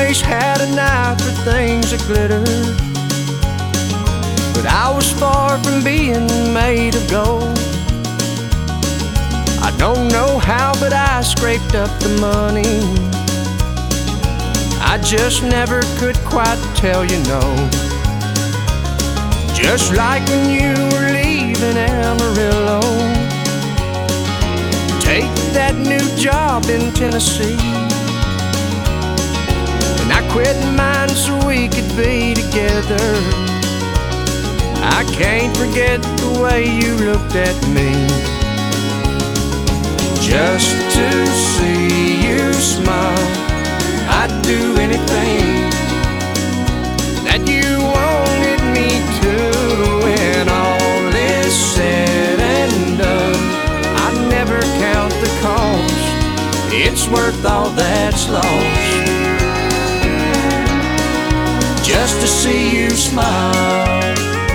always had an eye for things that glitter, but I was far from being made of gold. I don't know how, but I scraped up the money. I just never could quite tell you no. Just like when you were leaving Amarillo, take that new job in Tennessee, and I quit mine so we could be together. I can't forget the way you looked at me. Just to see you smile, I'd do anything that you wanted me to. When all is said and done, I'd never count the cost. It's worth all that's lost, just to see you smile.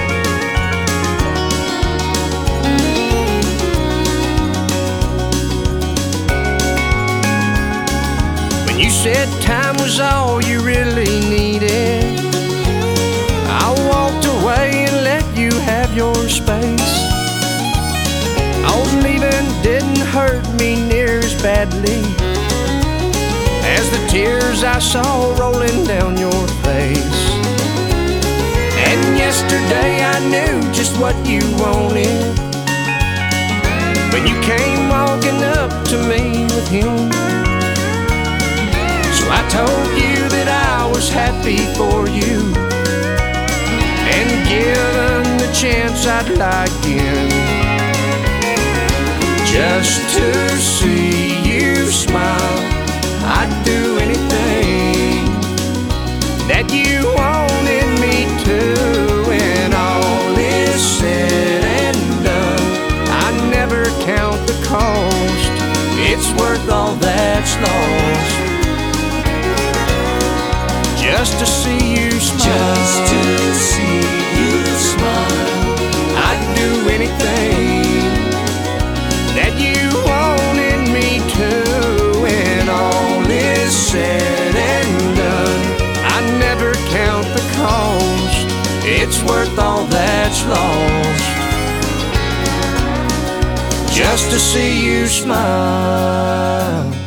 When you said time was all you really needed, I walked away and let you have your space. All leaving didn't hurt me near as badly as the tears I saw rolling down your face. And yesterday I knew just what you wanted when you came walking up to me with him. So I told you that I was happy for you, and given the chance I'd lie again, just to see you smile. I'd do anything that you wanted me to. When all is said and done, I never count the cost. It's worth all that's lost, just to see you smile. Just to see you smile. I'd do anything that you wanted me to. When all is said and done, I never count the cost. It's worth all that's lost, just to see you smile.